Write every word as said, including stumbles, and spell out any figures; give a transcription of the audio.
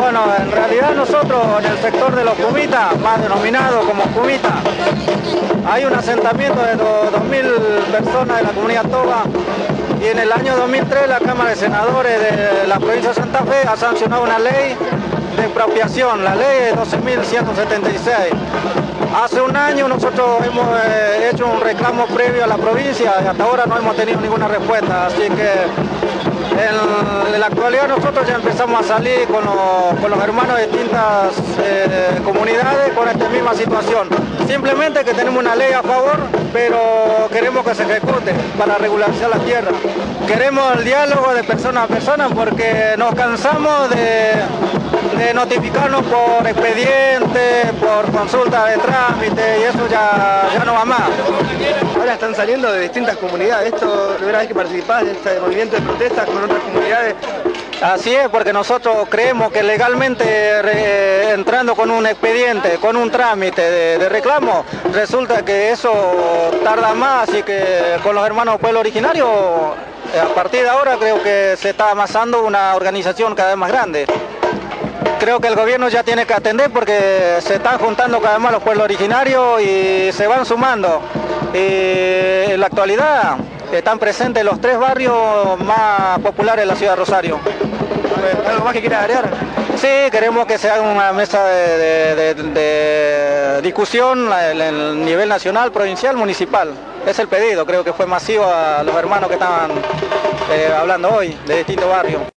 Bueno, en realidad nosotros en el sector de los Pumitas, más denominado como Pumitas, hay un asentamiento de dos mil personas de la comunidad Toba y en el año dos mil tres la Cámara de Senadores de la provincia de Santa Fe ha sancionado una ley de expropiación, la ley de doce mil ciento setenta y seis. Hace un año nosotros hemos eh, hecho un reclamo previo a la provincia y hasta ahora no hemos tenido ninguna respuesta, así que en, en la actualidad nosotros ya empezamos a salir con, lo, con los hermanos de distintas eh, comunidades con esta misma situación. Simplemente que tenemos una ley a favor, pero queremos que se ejecute para regularizar la tierra. Queremos el diálogo de persona a persona porque nos cansamos de, de notificarnos por expediente, por consulta de trámite y eso ya, ya no va más. Ahora están saliendo de distintas comunidades. ¿Esto la primera vez que participás de este movimiento de protestas con otras comunidades? Así es, porque nosotros creemos que legalmente re, entrando con un expediente, con un trámite de, de reclamo, resulta que eso tarda más y que con los hermanos pueblo originario, a partir de ahora creo que se está amasando una organización cada vez más grande. Creo que el gobierno ya tiene que atender porque se están juntando cada vez más los pueblos originarios y se van sumando. Y en la actualidad están presentes los tres barrios más populares de la ciudad de Rosario. ¿Algo más que quieras agregar? Sí, queremos que se haga una mesa de, de, de, de discusión en el nivel nacional, provincial, municipal. Es el pedido, creo que fue masivo a los hermanos que estaban eh, hablando hoy de distintos barrios.